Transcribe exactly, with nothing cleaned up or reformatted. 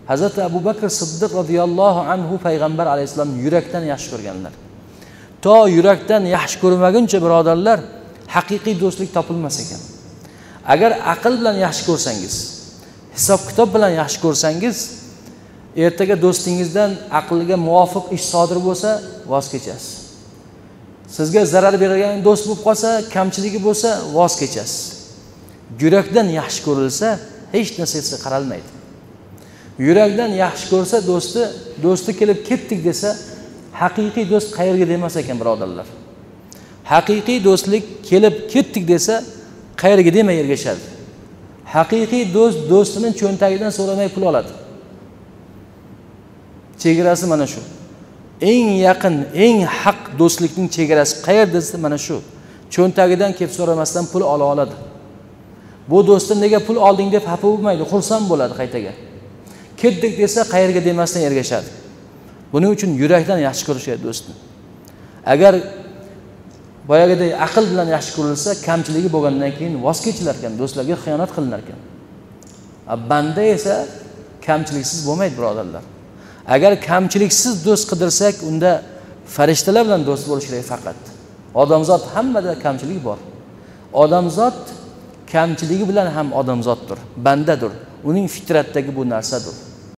Hazrat Abu Bakr Siddiq radhiyallohu anhu payg'ambar alayhisalom yurakdan yaxshi ko'rganlar. To yurakdan yaxshi ko'rmaguncha birodarlar, haqiqiy do'stlik topilmas ekan. Agar aql bilan yaxshi ko'rsangiz, hisob kitob bilan yaxshi ko'rsangiz, ertaga do'stingizdan aqliga muvofiq ish sodir bo'lsa, voz kechasiz. Sizga zarar bergan do'st bo'lib qolsa, kamchiligi bo'lsa, voz kechasiz. Yurakdan yaxshi ko'rilsa, hech narsasiga qaralmaydi. Yurakdan yaxshi ko'rsa do'sti, do'sti kelib ketdik desa, haqiqiy do'st qayerga demas ekan birodarlar. Haqiqiy do'stlik kelib ketdik desa, qayerga demay ergashadi. Haqiqiy do'st do'stining cho'ntagidan so'ramay pul oladi. Chegarasi mana shu. Eng yaqin, eng haq do'stlikning chegarasi qayerda desa mana shu. Cho'ntagidan kelib so'ramasdan pul ola oladi. Bu do'stim nega pul olding deb xafa bo'lmaydi, xursand bo'ladi qaytaga. Ketdik desa qayerga demasdan ergashadi. Buning uchun yurakdan yaxshi ko'rish kerak do'stni. Agar boyagidek aql bilan yaxshi ko'rilsa, kamchiligi bo'lgandan keyin voz kechilar ekan, do'stlarga xiyonat qilinar ekan. Banda esa kamchiliksiz bo'lmaydi birodarlar. Agar kamchiliksiz do'st qidirsak, unda farishtalar bilan do'st bo'lish kerak faqat. Odamzod hammada kamchilik bor. Odamzod kamchiligi bilan ham odamzoddir, bandadir. Uning fitratdagi bu narsadir.